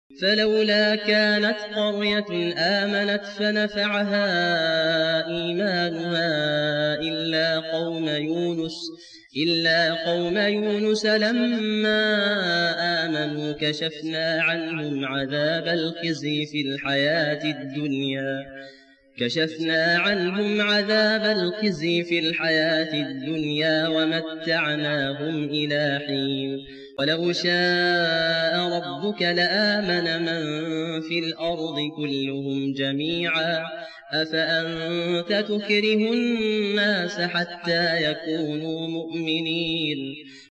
فلولا كانت قرية آمنت فنفعها إيمانها إلا قوم يونس لما آمنوا كشفنا عنهم عذاب الخزي في الحياة الدنيا ومتعناهم إلى حين ولو شاء ربك لآمن من في الأرض كلهم جميعا أفأنت تكره الناس حتى يكونوا مؤمنين